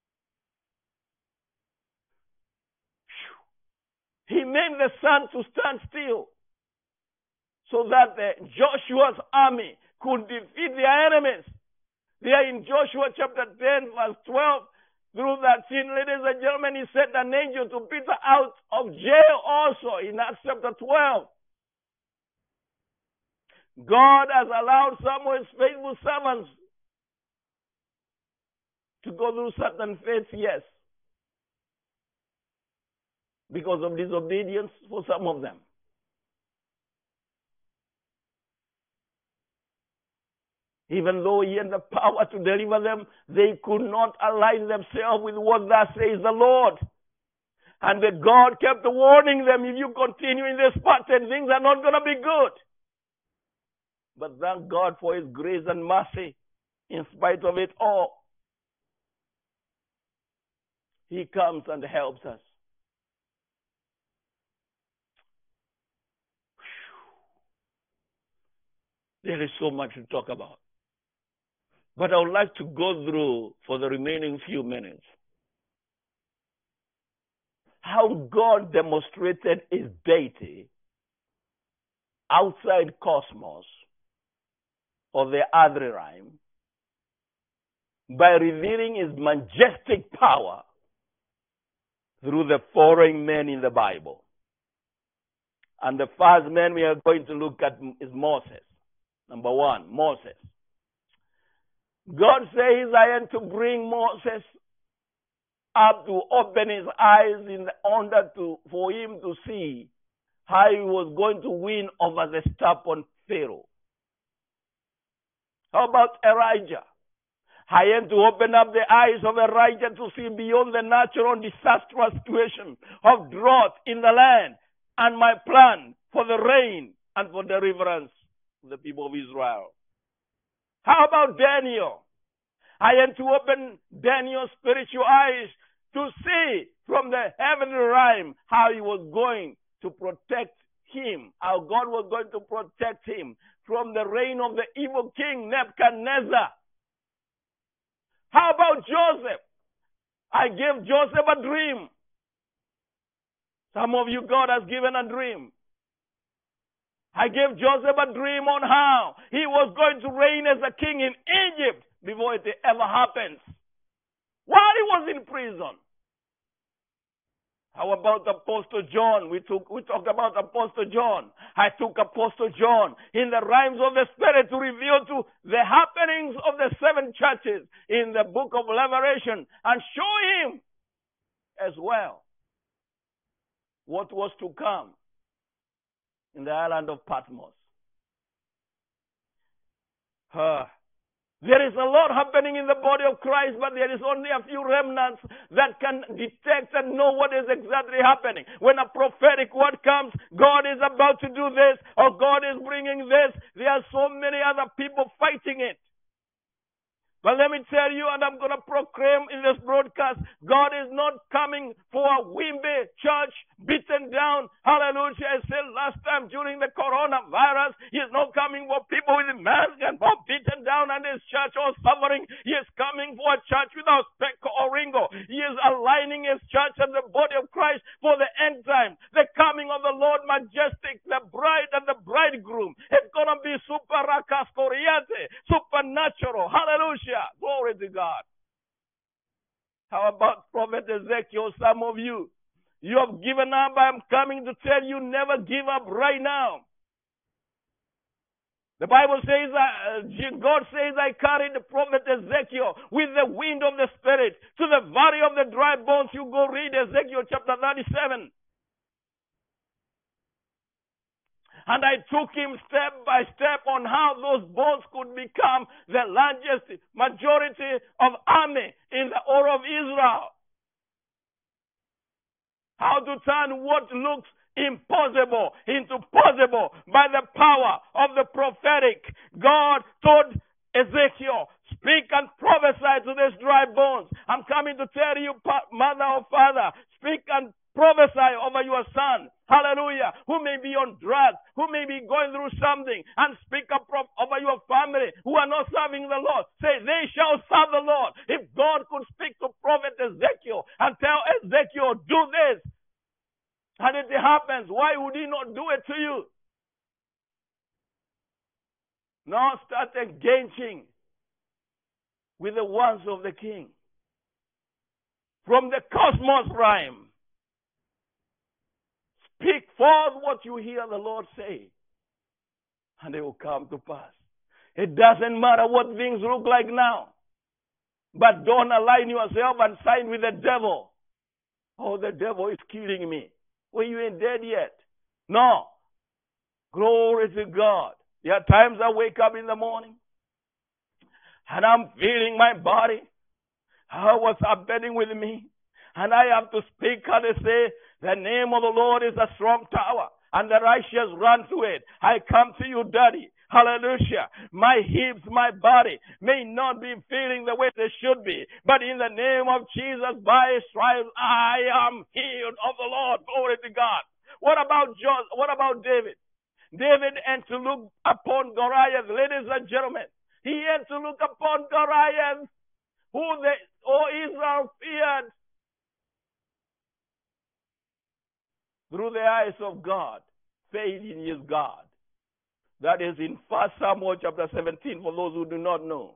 He made the sun to stand still so that the Joshua's army could defeat their enemies. There in Joshua chapter ten, verse twelve through thirteen, ladies and gentlemen, he sent an angel to Peter out of jail also in Acts chapter twelve. God has allowed some of his faithful servants to go through certain fates, yes, because of disobedience for some of them. Even though he had the power to deliver them, they could not align themselves with what thus says the Lord. And the God kept warning them, if you continue in this pattern, things are not going to be good. But thank God for his grace and mercy. In spite of it all, he comes and helps us. There is so much to talk about. But I would like to go through, for the remaining few minutes, how God demonstrated his deity outside cosmos of the earthly realm by revealing his majestic power through the foreign men in the Bible. And the first man we are going to look at is Moses. Number one, Moses. God says, I am to bring Moses up to open his eyes in order to for him to see how he was going to win over the stubborn Pharaoh. How about Elijah? I am to open up the eyes of Elijah to see beyond the natural disastrous situation of drought in the land and my plan for the rain and for deliverance of the people of Israel. How about Daniel? I am to open Daniel's spiritual eyes to see from the heavenly realm how he was going to protect him, how God was going to protect him from the reign of the evil king Nebuchadnezzar. How about Joseph? I gave Joseph a dream. Some of you, God has given a dream. I gave Joseph a dream on how he was going to reign as a king in Egypt before it ever happens, while he was in prison. How about Apostle John? We took we talked about Apostle John. I took Apostle John in the realms of the Spirit to reveal to the happenings of the seven churches in the book of Revelation and show him as well what was to come in the island of Patmos. Uh, there is a lot happening in the body of Christ, but there is only a few remnants that can detect and know what is exactly happening. When a prophetic word comes, God is about to do this, or God is bringing this, there are so many other people fighting it. But let me tell you, and I'm going to proclaim in this broadcast, God is not coming for a wimpy church beaten down. Hallelujah. I said last time during the coronavirus, He is not coming for people with masks and for beaten down and His church all suffering. He is coming for a church without speck or wrinkle. He is aligning His church and the body of Christ for the end time. The coming of the Lord majestic, the bride and the bridegroom. It's going to be super rakascoriate, supernatural. Hallelujah. Glory to God. How about Prophet Ezekiel? Some of you, you have given up. I'm coming to tell you, never give up right now. The Bible says, uh, God says, I carried the prophet Ezekiel with the wind of the Spirit to the valley of the dry bones. You go read Ezekiel chapter thirty-seven. And I took him step by step on how those bones could become the largest majority of army in the war of Israel. How to turn what looks impossible into possible by the power of the prophetic. God told Ezekiel, speak and prophesy to these dry bones. I'm coming to tell you, mother or father, speak and prophesy over your son, hallelujah, who may be on drugs, who may be going through something, and speak up over your family who are not serving the Lord. Say, they shall serve the Lord. If God could speak to prophet Ezekiel and tell Ezekiel, do this, and it happens, why would He not do it to you? Now start engaging with the ones of the King. From the cosmos realm, speak forth what you hear the Lord say, and it will come to pass. It doesn't matter what things look like now, but don't align yourself and sign with the devil. Oh, the devil is killing me. Well, you ain't dead yet. No. Glory to God. There are times I wake up in the morning, and I'm feeling my body, how what's happening with me, and I have to speak and say, the name of the Lord is a strong tower, and the righteous run to it. I come to you, Daddy. Hallelujah. My hips, my body may not be feeling the way they should be, but in the name of Jesus, by His stripes, I am healed of the Lord. Glory to God. What about John? What about David? David had to look upon Goliath, ladies and gentlemen. He had to look upon Goliath, who the oh Israel feared, through the eyes of God, faith in His God. That is in First Samuel chapter seventeen, for those who do not know.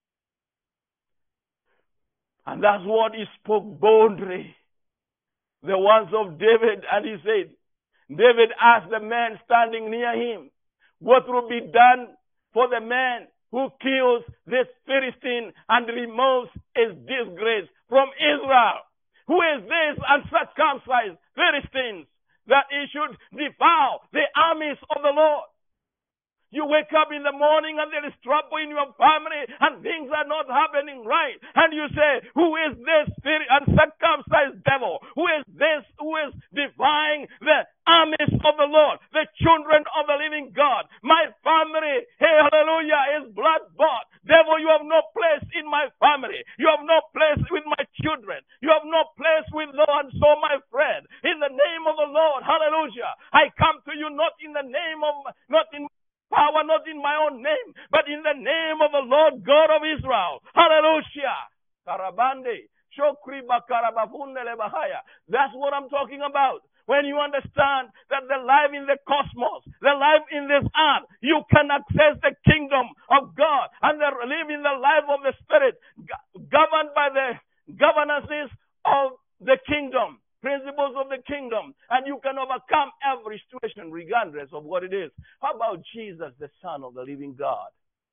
And that's what he spoke boldly. The ones of David, and he said, David asked the man standing near him, what will be done for the man who kills this Philistine and removes his disgrace from Israel? Who is this uncircumcised Philistines, that he should devour the armies of the Lord? You wake up in the morning and there is trouble in your family and things are not happening right. And you say, who is this uncircumcised devil? Who is this who is defying the armies of the Lord, the children of the living God? My family, hey, hallelujah, is blood-bought. Devil, you have no place in my family. You have no place with my children. You have no place with Lord. So, my friend, in the name of the Lord, hallelujah, I come to you not in the name of, not in power, not in my own name, but in the name of the Lord God of Israel. Hallelujah. Karabande. That's what I'm talking about. When you understand that the life in the cosmos, the life in this earth, you can access the kingdom of God and the, live in the life of the Spirit, governed by the governances of the kingdom, principles of the kingdom, and you can overcome every situation regardless of what it is. How about Jesus, the Son of the living God?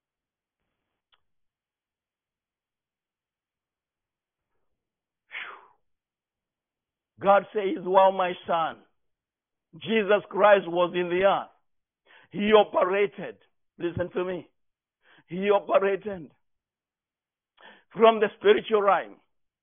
God says, well, my son, Jesus Christ was in the earth. He operated, listen to me, He operated from the spiritual realm.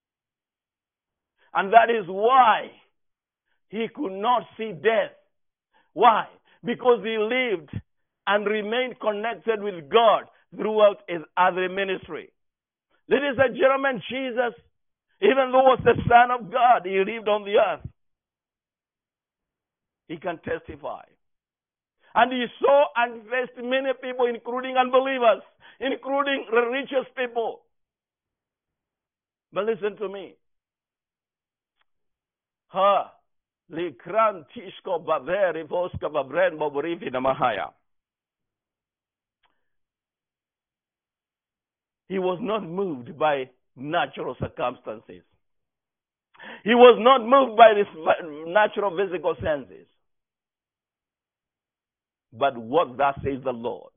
And that is why he could not see death. Why? Because he lived and remained connected with God throughout his earthly ministry. Ladies and gentlemen, Jesus, even though he was the Son of God, he lived on the earth. He can testify. And he saw and faced many people, including unbelievers, including religious people. But listen to me. Ha, likran tishko baveri voska babren boborifi namahaya. He was not moved by natural circumstances. He was not moved by his natural physical senses. But what thus says the Lord.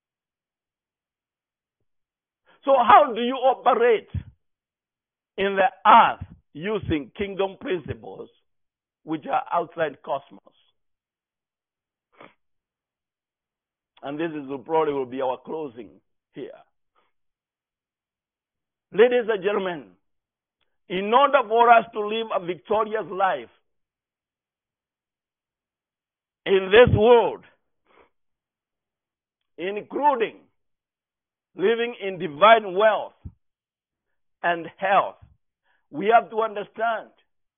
So how do you operate in the earth using kingdom principles which are outside cosmos? And this is probably will be our closing here. Ladies and gentlemen, in order for us to live a victorious life in this world, including living in divine wealth and health, we have to understand,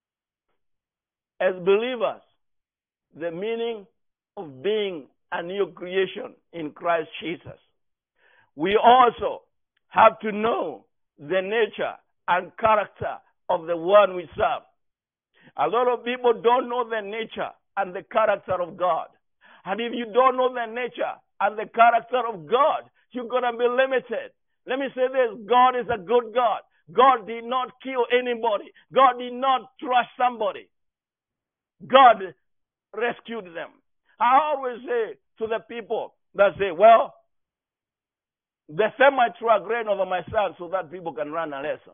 as believers, the meaning of being a new creation in Christ Jesus. We also have to know the nature and character of the one we serve. A lot of people don't know the nature and the character of God. And if you don't know the nature and the character of God, you're going to be limited. Let me say this. God is a good God. God did not kill anybody. God did not trash somebody. God rescued them. I always say to the people that say, well, the semi-truck ran over my son so that people can run a lesson.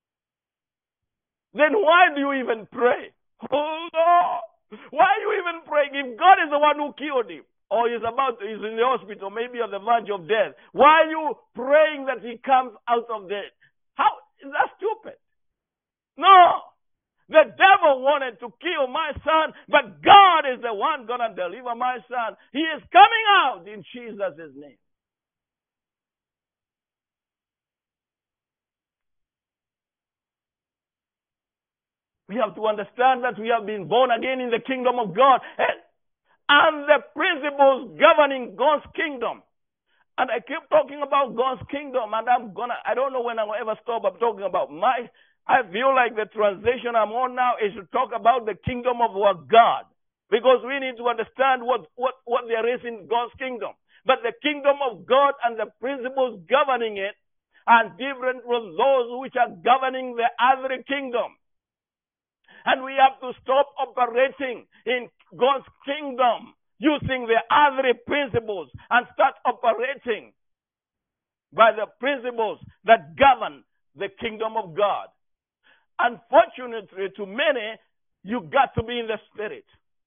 Then why do you even pray? Oh, no. Why are you even praying? If God is the one who killed him, or he's about, he's in the hospital, maybe on the verge of death, why are you praying that he comes out of death? How is that stupid? No. The devil wanted to kill my son, but God is the one going to deliver my son. He is coming out in Jesus' name. We have to understand that we have been born again in the kingdom of God. And, and the principles governing God's kingdom. And I keep talking about God's kingdom, and I'm gonna, I don't know when I'm gonna ever stop. I'm talking about my, I feel like the transition I'm on now is to talk about the kingdom of our God. Because we need to understand what, what, what there is in God's kingdom. But the kingdom of God and the principles governing it are different from those which are governing the other kingdom. And we have to stop operating in God's kingdom using the other principles and start operating by the principles that govern the kingdom of God. Unfortunately, to many, you got to be in the spirit.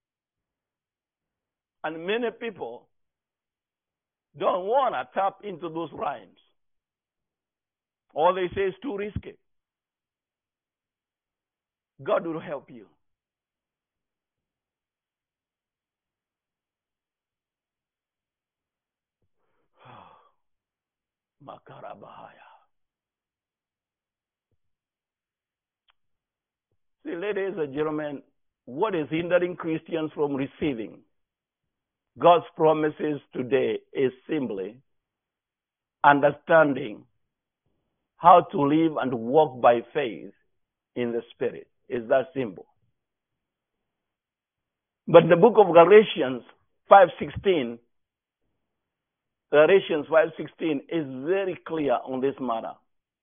And many people don't want to tap into those rhymes. All they say is too risky. God will help you. Makarabahaya. See, ladies and gentlemen, what is hindering Christians from receiving God's promises today is simply understanding how to live and walk by faith in the Spirit. It's that simple. But the book of Galatians five sixteen, Galatians five sixteen is very clear on this matter.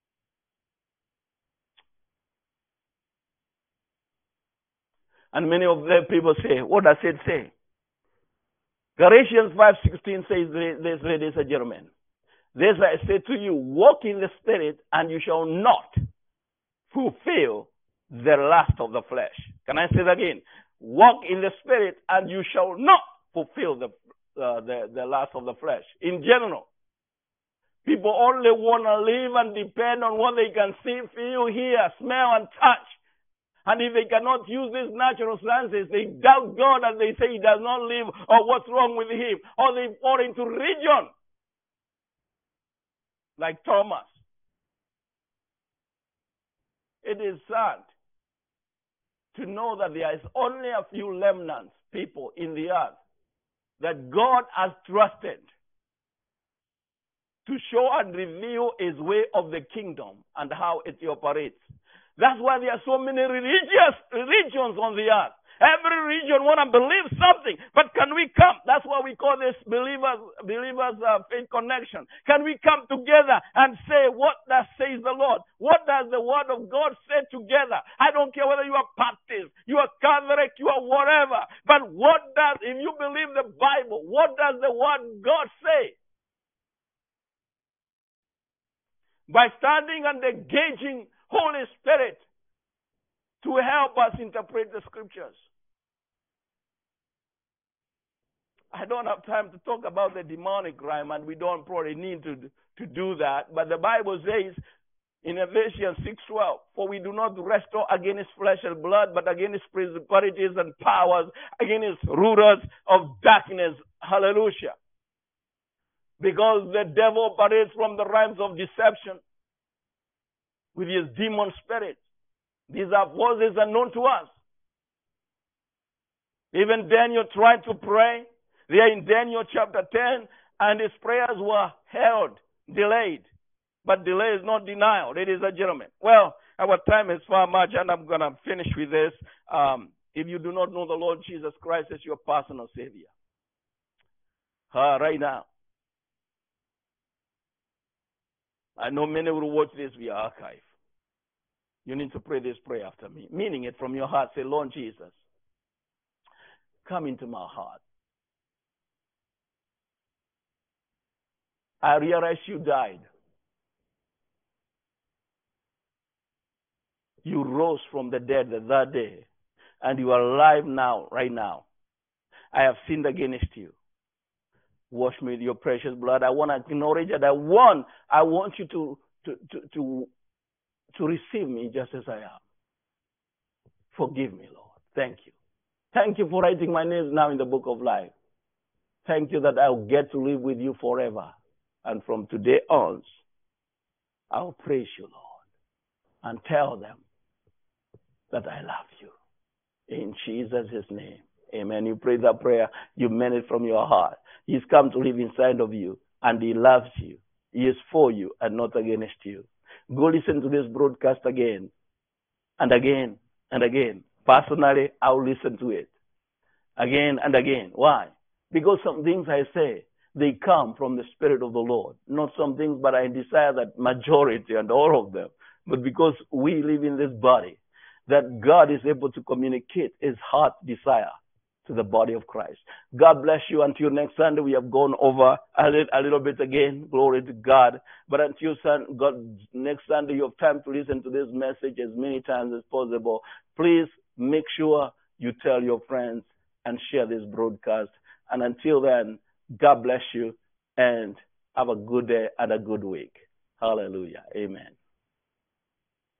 And many of the people say, what does it say? Galatians five sixteen says this, ladies and gentlemen. This I say to you, walk in the Spirit, and you shall not fulfill the lust of the flesh. Can I say that again? Walk in the Spirit, and you shall not fulfill the, uh, the, the lust of the flesh. In general, People only want to live and depend on what they can see, feel, hear, smell, and touch. And if they cannot use these natural senses, they doubt God and they say he does not live, or what's wrong with him. Or they fall into religion, like Thomas. It is sad to know that there is only a few remnants, people in the earth, that God has trusted to show and reveal his way of the kingdom and how it operates. That's why there are so many religious religions on the earth. Every religion want to believe something, but can we come? That's why we call this believers believers uh, faith connection. Can we come together and say, what does says the Lord? What does the word of God say together? I don't care whether you are Baptist, you are Catholic, you are whatever. But what does, if you believe the Bible, what does the word God say? By standing and engaging Holy Spirit to help us interpret the scriptures. I don't have time to talk about the demonic realm, and we don't probably need to, to do that. But the Bible says in Ephesians six twelve, for we do not wrestle against flesh and blood, but against principalities and powers, against rulers of darkness. Hallelujah. Because the devil operates from the realms of deception with his demon spirits. These are forces unknown to us. Even Daniel tried to pray. There in Daniel chapter ten, and his prayers were held, delayed. But delay is not denial, ladies and gentlemen. Well, our time is far much, and I'm going to finish with this. Um, if you do not know the Lord Jesus Christ as your personal Savior, uh, right now, I know many will watch this via archive. You need to pray this prayer after me, meaning it from your heart. Say, Lord Jesus, come into my heart. I realize you died. You rose from the dead that day, and you are alive now, right now. I have sinned against you. Wash me with your precious blood. I want to acknowledge that I want, I want you to, to, to, to, to receive me just as I am. Forgive me, Lord. Thank you. Thank you for writing my name now in the book of life. Thank you that I'll get to live with you forever. And from today on, I'll praise you, Lord, and tell them that I love you. In Jesus' name. Amen. You pray that prayer. You meant it from your heart. He's come to live inside of you, and he loves you. He is for you and not against you. Go listen to this broadcast again and again and again. Personally, I'll listen to it again and again. Why? Because some things I say, they come from the Spirit of the Lord. Not some things, but I desire that majority and all of them. But because we live in this body, that God is able to communicate his heart desire to the body of Christ. God bless you. Until next Sunday, we have gone over a little, a little bit again. Glory to God. But until sun, God, next Sunday, you have time to listen to this message as many times as possible. Please make sure you tell your friends and share this broadcast. And until then, God bless you and have a good day and a good week. Hallelujah. Amen.